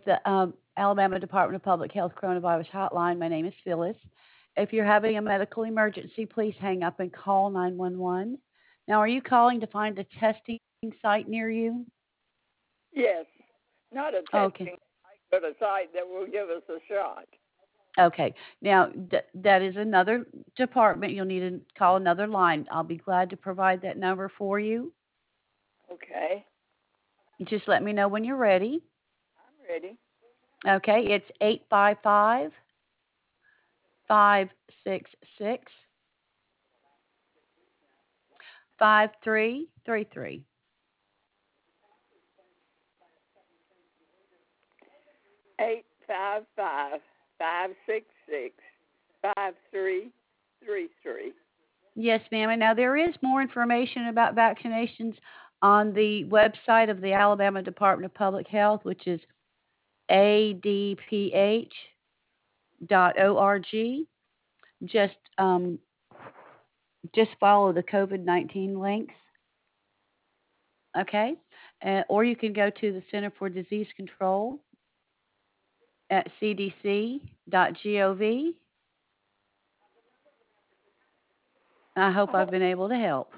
the Alabama Department of Public Health Coronavirus Hotline. My name is Phyllis. If you're having a medical emergency, please hang up and call 911. Now, are you calling to find a testing site near you? Yes, not a Okay. testing site, but a site that will give us a shot. Okay. Now, that is another department. You'll need to call another line. I'll be glad to provide that number for you. Okay, Just let me know when you're ready. I'm ready. Okay. It's 855 566 5333. 855-566-5333. Yes, ma'am. And now there is more information about vaccinations on the website of the Alabama Department of Public Health, which is adph.org. Just just follow the COVID-19 links, okay? Or you can go to the Center for Disease Control at cdc.gov. I hope I've Oh, been able to help.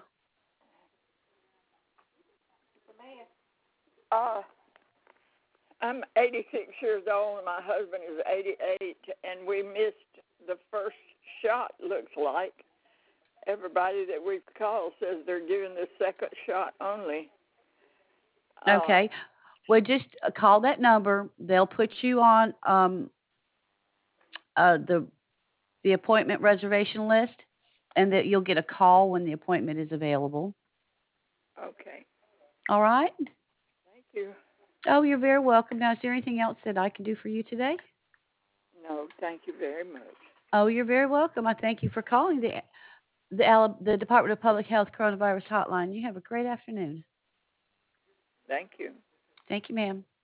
uh, I'm 86 years old and my husband is 88, and we missed the first shot, looks like. Everybody that we've called says they're giving the second shot only. Uh, Okay. Well, just call that number. They'll put you on the appointment reservation list, and that you'll get a call when the appointment is available. okay. All right? Thank you. Oh, you're very welcome. Now, is there anything else that I can do for you today? No, thank you very much. Oh, you're very welcome. I thank you for calling the Department of Public Health Coronavirus Hotline. You have a great afternoon. Thank you. Thank you, ma'am.